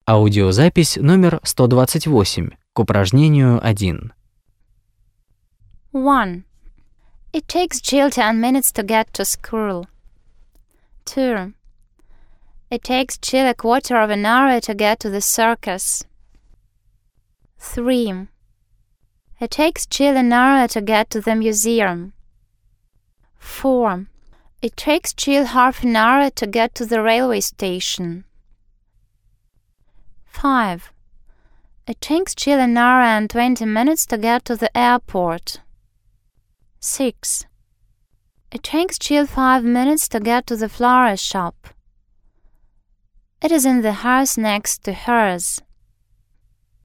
Аудиозапись номер 128 к упражнению 1. 1. It takes Jill 10 minutes to get to school. 2. It takes Jill a quarter of an hour to get to the circus. 3. It takes Jill an hour to get to the museum. 4. It takes Jill half an hour to get to the railway station. 5. It takes Jill an hour and 20 minutes to get to the airport. 6. It takes Jill 5 minutes to get to the flower shop. It is in the house next to hers.